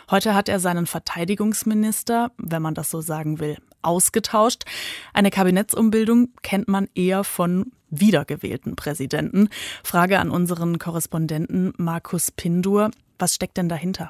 Heute hat er seinen Verteidigungsminister, wenn man das so sagen will, ausgetauscht. Eine Kabinettsumbildung kennt man eher von wiedergewählten Präsidenten. Frage an unseren Korrespondenten Markus Pindur. Was steckt denn dahinter?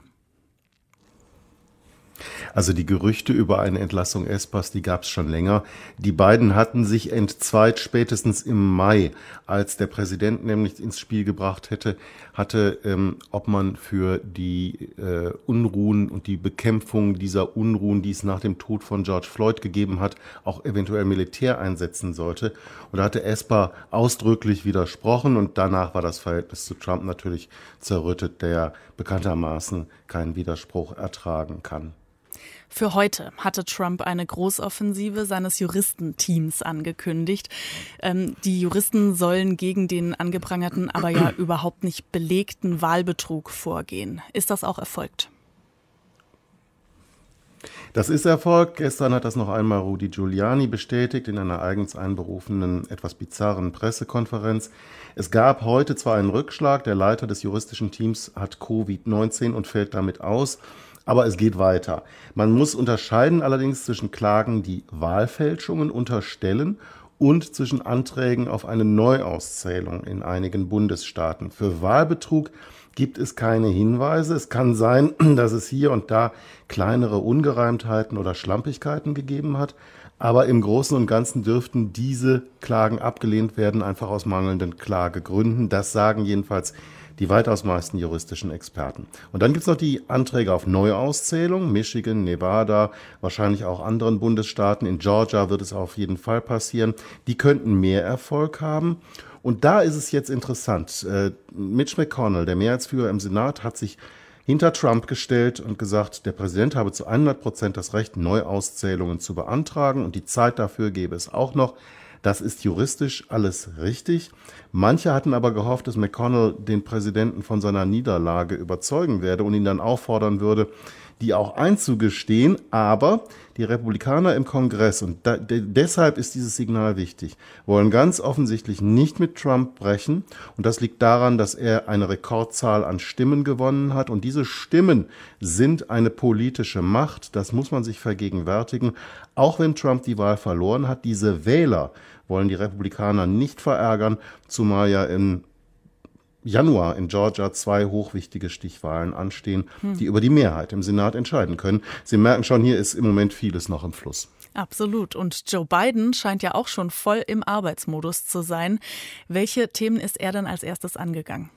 Also die Gerüchte über eine Entlassung Espers, die gab es schon länger. Die beiden hatten sich entzweit spätestens im Mai, als der Präsident nämlich ins Spiel gebracht hatte, ob man für die Unruhen und die Bekämpfung dieser Unruhen, die es nach dem Tod von George Floyd gegeben hat, auch eventuell Militär einsetzen sollte. Und da hatte Esper ausdrücklich widersprochen und danach war das Verhältnis zu Trump natürlich zerrüttet, der bekanntermaßen keinen Widerspruch ertragen kann. Für heute hatte Trump eine Großoffensive seines Juristenteams angekündigt. Die Juristen sollen gegen den angeprangerten, aber ja überhaupt nicht belegten Wahlbetrug vorgehen. Ist das auch erfolgt? Das ist erfolgt. Gestern hat das noch einmal Rudy Giuliani bestätigt in einer eigens einberufenen, etwas bizarren Pressekonferenz. Es gab heute zwar einen Rückschlag, der Leiter des juristischen Teams hat Covid-19 und fällt damit aus. Aber es geht weiter. Man muss unterscheiden allerdings zwischen Klagen, die Wahlfälschungen unterstellen, und zwischen Anträgen auf eine Neuauszählung in einigen Bundesstaaten. Für Wahlbetrug gibt es keine Hinweise. Es kann sein, dass es hier und da kleinere Ungereimtheiten oder Schlampigkeiten gegeben hat. Aber im Großen und Ganzen dürften diese Klagen abgelehnt werden, einfach aus mangelnden Klagegründen. Das sagen jedenfalls die weitaus meisten juristischen Experten. Und dann gibt es noch die Anträge auf Neuauszählung. Michigan, Nevada, wahrscheinlich auch anderen Bundesstaaten. In Georgia wird es auf jeden Fall passieren. Die könnten mehr Erfolg haben. Und da ist es jetzt interessant. Mitch McConnell, der Mehrheitsführer im Senat, hat sich hinter Trump gestellt und gesagt, der Präsident habe zu 100% das Recht, Neuauszählungen zu beantragen. Und die Zeit dafür gäbe es auch noch. Das ist juristisch alles richtig. Manche hatten aber gehofft, dass McConnell den Präsidenten von seiner Niederlage überzeugen werde und ihn dann auffordern würde, die auch einzugestehen. Aber die Republikaner im Kongress, und deshalb ist dieses Signal wichtig, wollen ganz offensichtlich nicht mit Trump brechen. Und das liegt daran, dass er eine Rekordzahl an Stimmen gewonnen hat. Und diese Stimmen sind eine politische Macht. Das muss man sich vergegenwärtigen. Auch wenn Trump die Wahl verloren hat, diese Wähler wollen die Republikaner nicht verärgern, zumal ja im Januar in Georgia 2 hochwichtige Stichwahlen anstehen, die über die Mehrheit im Senat entscheiden können. Sie merken schon, hier ist im Moment vieles noch im Fluss. Absolut. Und Joe Biden scheint ja auch schon voll im Arbeitsmodus zu sein. Welche Themen ist er denn als erstes angegangen?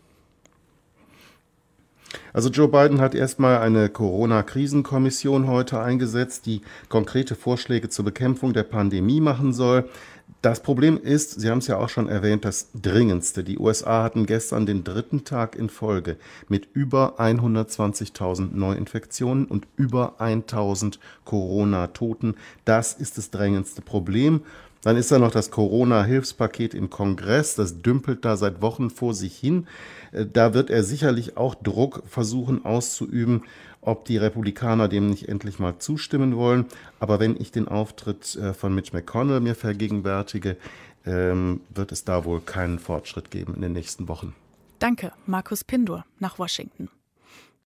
Also Joe Biden hat erstmal eine Corona-Krisenkommission heute eingesetzt, die konkrete Vorschläge zur Bekämpfung der Pandemie machen soll. Das Problem ist, Sie haben es ja auch schon erwähnt, das Dringendste. Die USA hatten gestern den 3. Tag in Folge mit über 120.000 Neuinfektionen und über 1.000 Corona-Toten. Das ist das drängendste Problem. Dann ist da noch das Corona-Hilfspaket im Kongress, das dümpelt da seit Wochen vor sich hin. Da wird er sicherlich auch Druck versuchen auszuüben, ob die Republikaner dem nicht endlich mal zustimmen wollen. Aber wenn ich den Auftritt von Mitch McConnell mir vergegenwärtige, wird es da wohl keinen Fortschritt geben in den nächsten Wochen. Danke, Markus Pindur nach Washington.